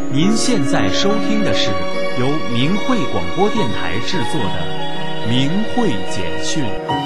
您现在收听的是由明慧广播电台制作的《明慧简讯》。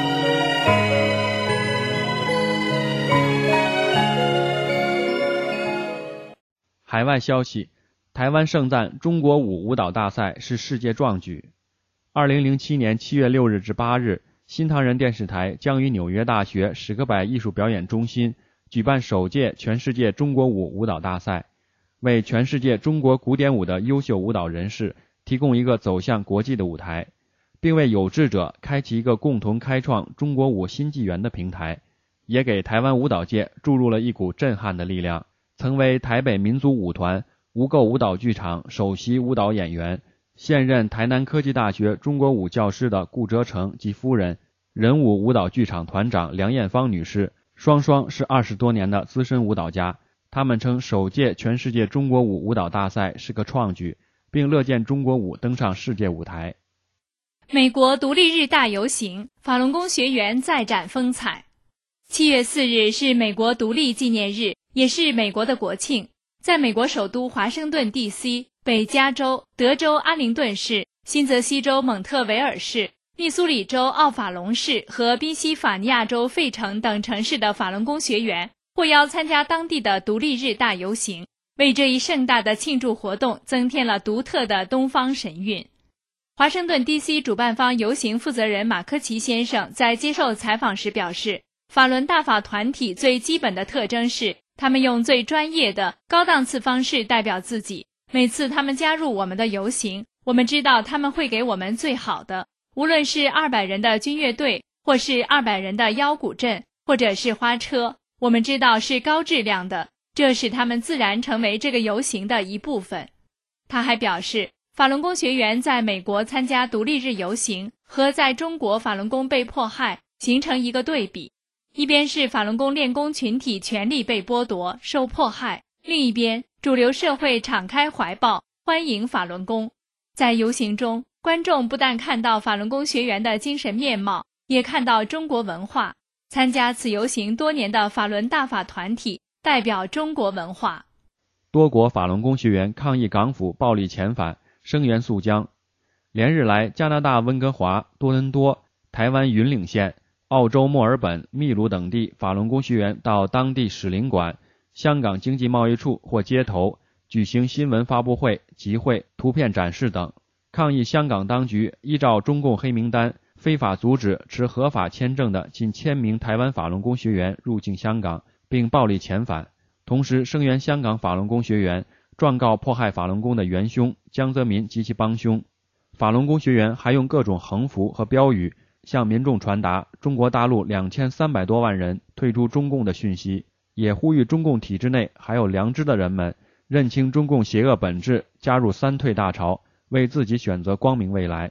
海外消息，台湾盛赞中国舞舞蹈大赛是世界壮举。2007年7月6日至8日，新唐人电视台将于纽约大学史克柏艺术表演中心举办首届全世界中国舞舞蹈大赛，为全世界中国古典舞的优秀舞蹈人士提供一个走向国际的舞台，并为有志者开启一个共同开创中国舞新纪元的平台，也给台湾舞蹈界注入了一股震撼的力量。曾为台北民族舞团、无垢舞蹈剧场首席舞蹈演员，现任台南科技大学中国舞教师的顾哲成及夫人，人舞舞蹈剧场团长梁艳芳女士，双双是20多年的资深舞蹈家。他们称首届全世界中国舞舞蹈大赛是个创举，并乐见中国舞登上世界舞台。 美国独立日大游行，法轮功学员再展风采。7月4日是美国独立纪念日，也是美国的国庆。在美国首都华盛顿 DC、北加州、德州阿灵顿市、新泽西州蒙特维尔市、密苏里州奥法隆市和宾夕法尼亚州费城等城市的法轮功学员获邀参加当地的独立日大游行，为这一盛大的庆祝活动增添了独特的东方神韵。华盛顿 DC 主办方游行负责人马科奇先生在接受采访时表示，法轮大法团体最基本的特征是他们用最专业的高档次方式代表自己。每次他们加入我们的游行，我们知道他们会给我们最好的，无论是200人的军乐队，或是200人的腰鼓阵，或者是花车，我们知道是高质量的，这使他们自然成为这个游行的一部分。他还表示，法轮功学员在美国参加独立日游行和在中国法轮功被迫害形成一个对比，一边是法轮功练功群体权利被剥夺受迫害，另一边主流社会敞开怀抱欢迎法轮功。在游行中，观众不但看到法轮功学员的精神面貌，也看到中国文化。参加此游行多年的法轮大法团体代表中国文化。 多国法轮功学员抗议港府暴力遣返，声援肃江。连日来，加拿大温哥华、多伦多、台湾云岭县、澳洲墨尔本、秘鲁等地法轮功学员到当地使领馆、香港经济贸易处或街头举行新闻发布会、集会、图片展示等，抗议香港当局依照中共黑名单非法阻止持合法签证的近1000名台湾法轮功学员入境香港，并暴力遣返，同时声援香港法轮功学员，状告迫害法轮功的元凶江泽民及其帮凶。法轮功学员还用各种横幅和标语向民众传达中国大陆2300多万人退出中共的讯息，也呼吁中共体制内还有良知的人们认清中共邪恶本质，加入3退大潮，为自己选择光明未来。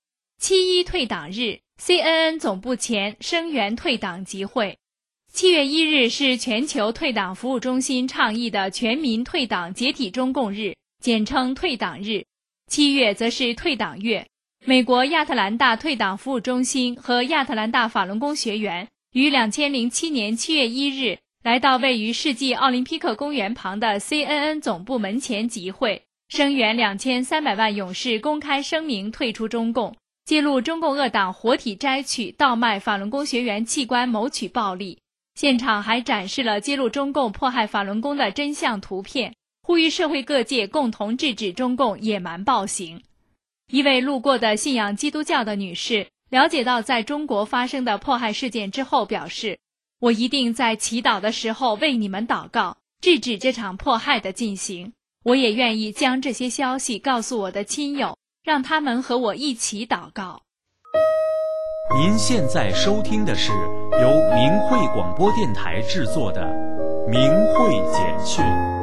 7.1退党日， CNN 总部前声援退党集会。7月1日是全球退党服务中心倡议的全民退党解体中共日，简称退党日。7月则是退党月。美国亚特兰大退党服务中心和亚特兰大法轮功学员于2007年7月1日来到位于世纪奥林匹克公园旁的 CNN 总部门前集会，声援2300万勇士公开声明退出中共，揭露中共恶党活体摘取、倒卖法轮功学员器官谋取暴利。现场还展示了揭露中共迫害法轮功的真相图片，呼吁社会各界共同制止中共野蛮暴行。一位路过的信仰基督教的女士了解到在中国发生的迫害事件之后表示，我一定在祈祷的时候为你们祷告，制止这场迫害的进行。我也愿意将这些消息告诉我的亲友，让他们和我一起祷告。 您现在收听的是由明慧广播电台制作的《明慧简讯》。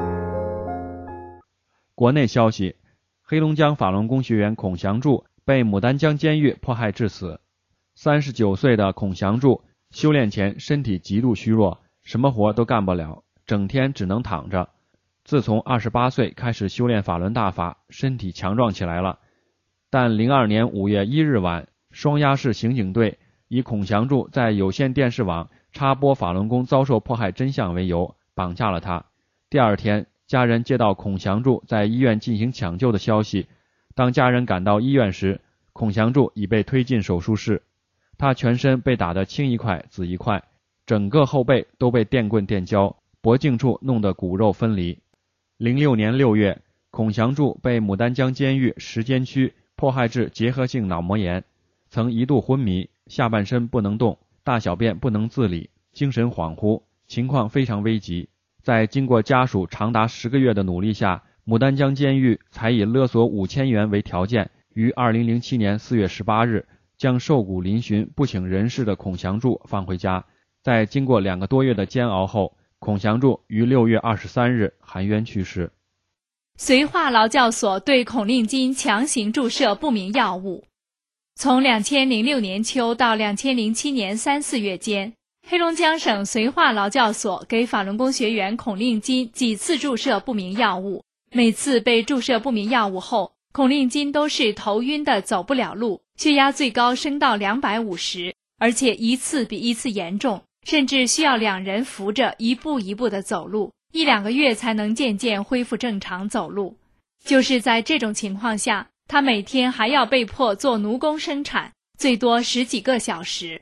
国内消息，黑龙江法轮功学员孔祥柱被牡丹江监狱迫害致死。39岁的孔祥柱修炼前身体极度虚弱，什么活都干不了，整天只能躺着。自从28岁开始修炼法轮大法，身体强壮起来了。但02年5月1日晚，双鸭市刑警队以孔祥柱在有线电视网插播法轮功遭受迫害真相为由，绑架了他。第二天， 家人接到孔祥柱在医院进行抢救的消息，当家人赶到医院时，孔祥柱已被推进手术室。他全身被打得青一块紫一块，整个后背都被电棍电焦，脖颈处弄得骨肉分离。06年6月，孔祥柱被牡丹江监狱实监区迫害致结核性脑膜炎，曾一度昏迷，下半身不能动，大小便不能自理，精神恍惚，情况非常危急。在经过家属长达10个月的努力下，牡丹江监狱才以勒索5000元为条件，于2007年4月18日将瘦骨嶙峋不省人事的孔祥柱放回家。在经过2个多月的煎熬后，孔祥柱于6月23日含冤去世。 绥化劳教所对孔令金强行注射不明药物。从2006年秋到2007年3、4月间，黑龙江省绥化劳教所给法轮功学员孔令金几次注射不明药物，每次被注射不明药物后，孔令金都是头晕的走不了路，血压最高升到250，而且一次比一次严重，甚至需要2人扶着一步一步地走路，1、2个月才能渐渐恢复正常走路。就是在这种情况下，他每天还要被迫做奴工生产，最多10几个小时。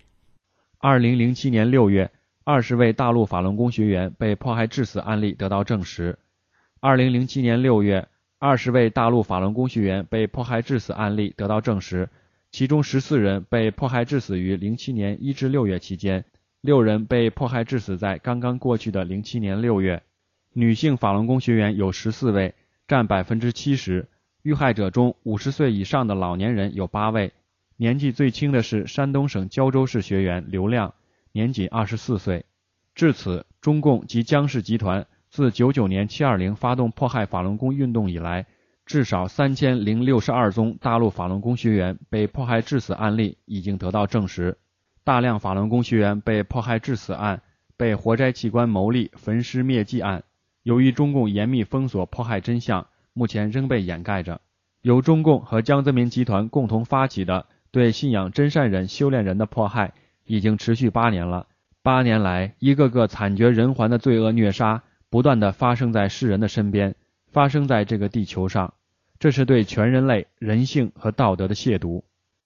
2007年6月，20位大陆法轮功学员被迫害致死案例得到证实。2007年6月，20位大陆法轮功学员被迫害致死案例得到证实，其中14人被迫害致死于07年1至6月期间，6人被迫害致死在刚刚过去的07年6月。女性法轮功学员有14位，占70%，遇害者中50岁以上的老年人有8位。年纪最轻的是山东省胶州市学员刘亮，年仅24岁。至此，中共及江氏集团自99年720发动迫害法轮功运动以来，至少3062宗大陆法轮功学员被迫害致死案例已经得到证实。大量法轮功学员被迫害致死案、被活摘器官牟利、焚尸灭迹案，由于中共严密封锁迫害真相，目前仍被掩盖着。由中共和江泽民集团共同发起的对信仰真善忍修炼人的迫害已经持续8年了。8年来，一个个惨绝人寰的罪恶虐杀不断地发生在世人的身边，发生在这个地球上，这是对全人类人性和道德的亵渎。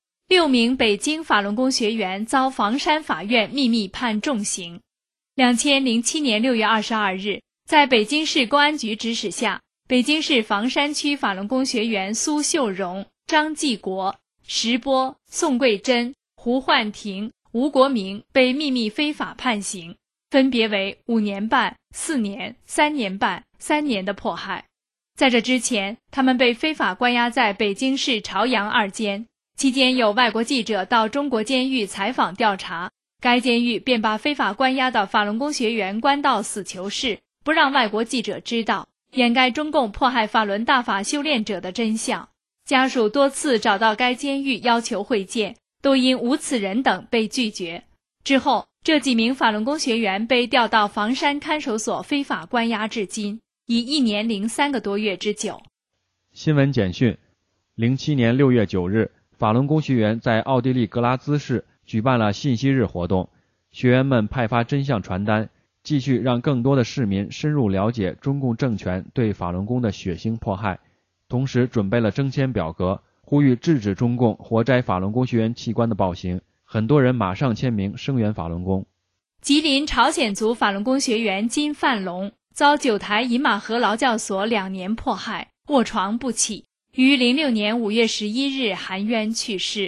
6名北京法轮功学员遭房山法院秘密判重刑。2007年6月22日，在北京市公安局指使下，北京市房山区法轮功学员苏秀荣、张继国、石波、宋桂珍、胡焕婷、吴国明被秘密非法判刑，分别为5年半、4年、3年半、3年的迫害。在这之前，他们被非法关押在北京市朝阳2监，期间有外国记者到中国监狱采访调查，该监狱便把非法关押的法轮功学员关到死囚室，不让外国记者知道，掩盖中共迫害法轮大法修炼者的真相。家属多次找到该监狱要求会见，都因无此人等被拒绝。之后，这几名法轮功学员被调到房山看守所非法关押至今，已1年零3个多月之久。 新闻简讯：07年6月9日，法轮功学员在奥地利格拉兹市举办了信息日活动，学员们派发真相传单，继续让更多的市民深入了解中共政权对法轮功的血腥迫害，同时准备了征签表格，呼吁制止中共活摘法轮功学员器官的暴行。很多人马上签名声援法轮功。 吉林朝鲜族法轮功学员金范龙遭九台饮马河劳教所2年迫害，卧床不起，于06年5月11日含冤去世。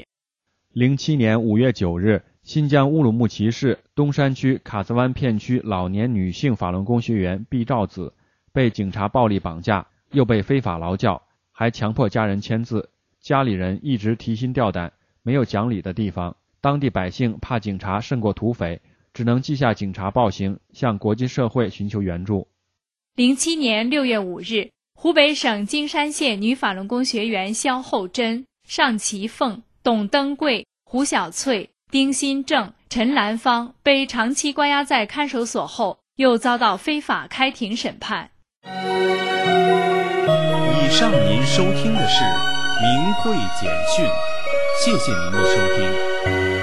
07年5月9日，新疆乌鲁木齐市东山区卡兹湾片区老年女性法轮功学员毕兆子被警察暴力绑架，又被非法劳教，还强迫家人签字，家里人一直提心吊胆，没有讲理的地方。当地百姓怕警察胜过土匪，只能记下警察暴行，向国际社会寻求援助。 07年6月5日，湖北省金山县女法轮功学员肖厚珍、尚其凤、董登贵、胡小翠、丁新正、陈兰芳被长期关押在看守所后，又遭到非法开庭审判。 以上您收听的是明慧简讯，谢谢您的收听。